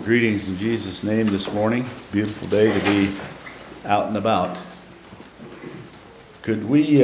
Greetings in Jesus' name this morning. Beautiful day to be out and about. Could we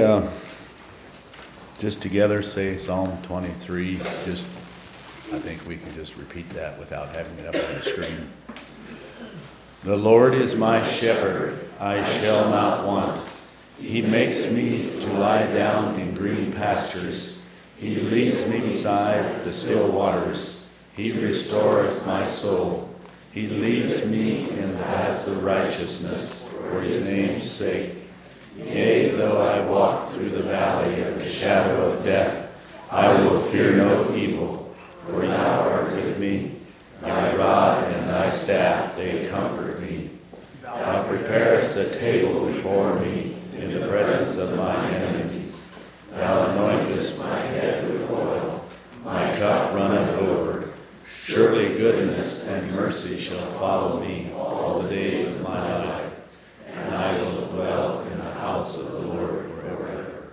just together say Psalm 23? I think we can just repeat that without having it up on the screen. The Lord is my shepherd, I shall not want. He makes me to lie down in green pastures. He leads me beside the still waters. He restoreth my soul. He leads me in the paths of righteousness for his name's sake. Yea, though I walk through the valley of the shadow of death, I will fear no evil, for thou art with me. Thy rod and thy staff, they comfort me. Thou preparest a table before me in the presence of my enemies. Thou anointest my head with oil. My cup runneth over. Surely goodness and mercy shall follow me all the days of my life, and I will dwell in the house of the Lord forever.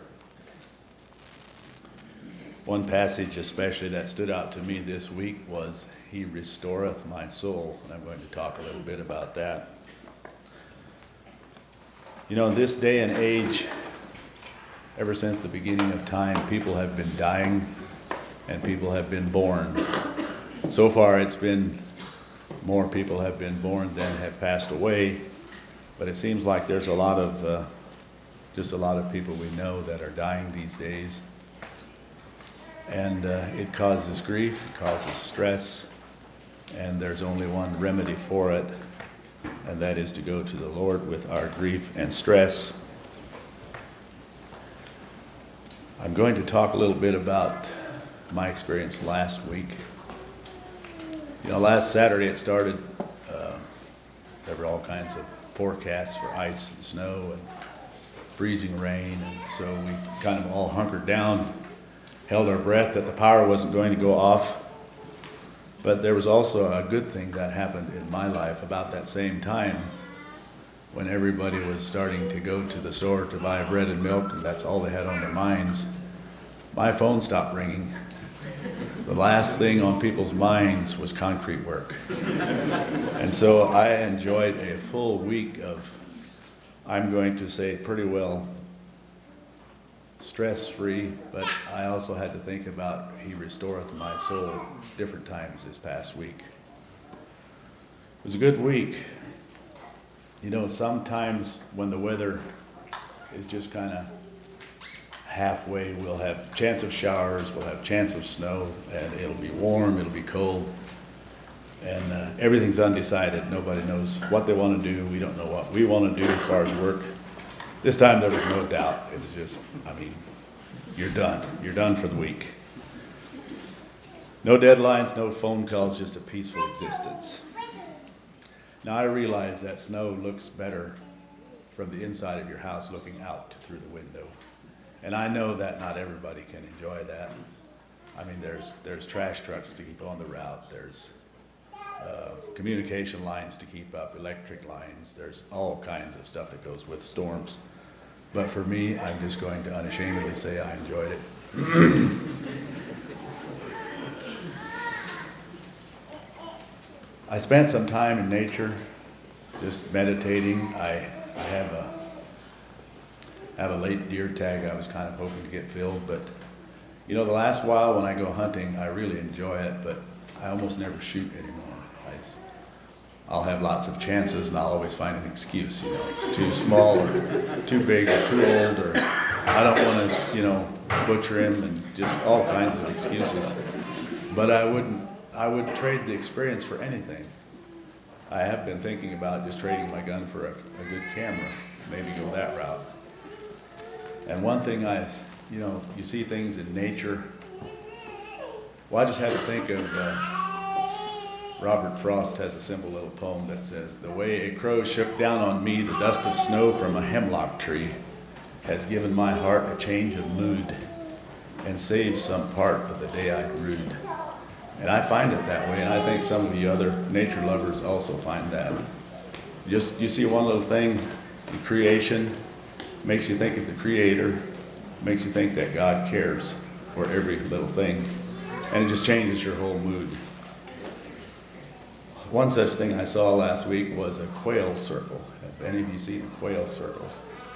One passage especially that stood out to me this week was, He restoreth my soul. And I'm going to talk a little bit about that. You know, in this day and age, ever since the beginning of time, people have been dying and people have been born. So far, it's been more people have been born than have passed away, but it seems like there's a lot of people we know that are dying these days, and it causes grief, it causes stress, and there's only one remedy for it, and that is to go to the Lord with our grief and stress. I'm going to talk a little bit about my experience last week. You know, last Saturday it started, there were all kinds of forecasts for ice and snow and freezing rain, and so we kind of all hunkered down, held our breath that the power wasn't going to go off. But there was also a good thing that happened in my life about that same time, when everybody was starting to go to the store to buy bread and milk, and that's all they had on their minds. My phone stopped ringing. The last thing on people's minds was concrete work. And so I enjoyed a full week of, I'm going to say pretty well, stress-free, but I also had to think about He restoreth my soul different times this past week. It was a good week. You know, sometimes when the weather is just kind of halfway, we'll have chance of showers, we'll have chance of snow, and it'll be warm, it'll be cold, and everything's undecided. Nobody knows what they want to do. We don't know what we want to do as far as work. This time there was no doubt. It was just, you're done for the week. No deadlines, no phone calls, just a peaceful existence. Now I realize that snow looks better from the inside of your house looking out through the window. And I know that not everybody can enjoy that. There's trash trucks to keep on the route. There's communication lines to keep up, electric lines. There's all kinds of stuff that goes with storms. But for me, I'm just going to unashamedly say I enjoyed it. I spent some time in nature, just meditating. I have a late deer tag I was kind of hoping to get filled, but you know, the last while when I go hunting, I really enjoy it, but I almost never shoot anymore. I'll have lots of chances and I'll always find an excuse, you know, it's too small or too big or too old, or I don't want to, you know, butcher him, and just all kinds of excuses. But I would trade the experience for anything. I have been thinking about just trading my gun for a good camera, maybe go that route. And one thing you see things in nature. Well, I just had to think of Robert Frost has a simple little poem that says, "The way a crow shook down on me the dust of snow from a hemlock tree has given my heart a change of mood and saved some part of the day I rued." And I find it that way, and I think some of the other nature lovers also find that. You see one little thing in creation, makes you think of the Creator, makes you think that God cares for every little thing, and it just changes your whole mood. One such thing I saw last week was a quail circle. Have any of you seen a quail circle?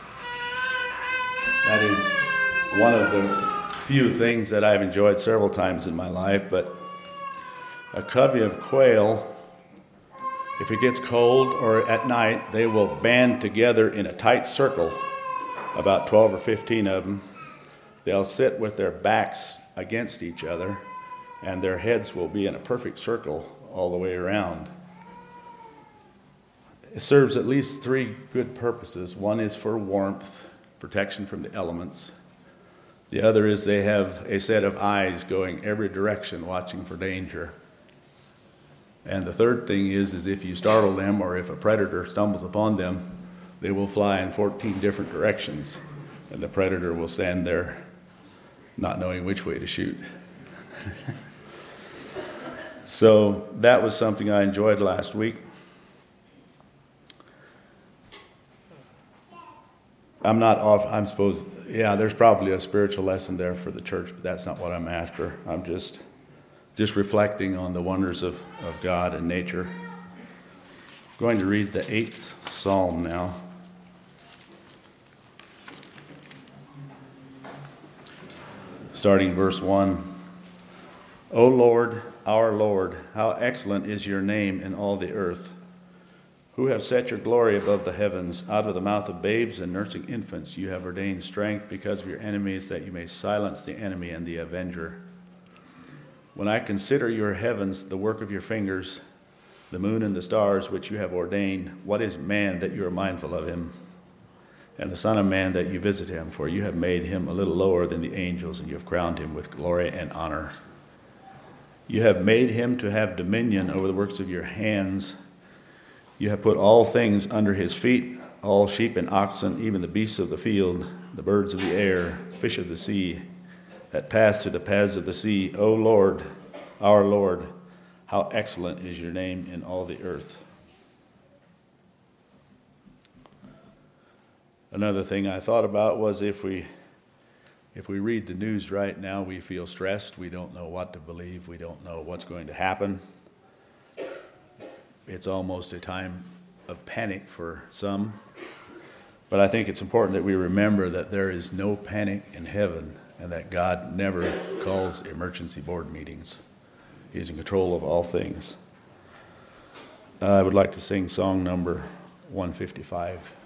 That is one of the few things that I've enjoyed several times in my life, but a covey of quail, if it gets cold or at night, they will band together in a tight circle, about 12 or 15 of them. They'll sit with their backs against each other, and their heads will be in a perfect circle all the way around. It serves at least three good purposes. One is for warmth, protection from the elements. The other is they have a set of eyes going every direction, watching for danger. And the third thing is if you startle them or if a predator stumbles upon them, they will fly in 14 different directions, and the predator will stand there not knowing which way to shoot. So that was something I enjoyed last week. There's probably a spiritual lesson there for the church, but that's not what I'm after. I'm just reflecting on the wonders of God and nature. I'm going to read the 8th Psalm now. Starting verse 1. O Lord, our Lord, how excellent is your name in all the earth. Who have set your glory above the heavens. Out of the mouth of babes and nursing infants you have ordained strength because of your enemies, that you may silence the enemy and the avenger. When I consider your heavens, the work of your fingers, the moon and the stars which you have ordained, what is man that you are mindful of him, and the Son of Man that you visit him? For you have made him a little lower than the angels, and you have crowned him with glory and honor. You have made him to have dominion over the works of your hands. You have put all things under his feet, all sheep and oxen, even the beasts of the field, the birds of the air, fish of the sea, that pass through the paths of the sea. O Lord, our Lord, how excellent is your name in all the earth. Another thing I thought about was if we read the news right now, we feel stressed. We don't know what to believe. We don't know what's going to happen. It's almost a time of panic for some. But I think it's important that we remember that there is no panic in heaven and that God never calls emergency board meetings. He's in control of all things. I would like to sing song number 155.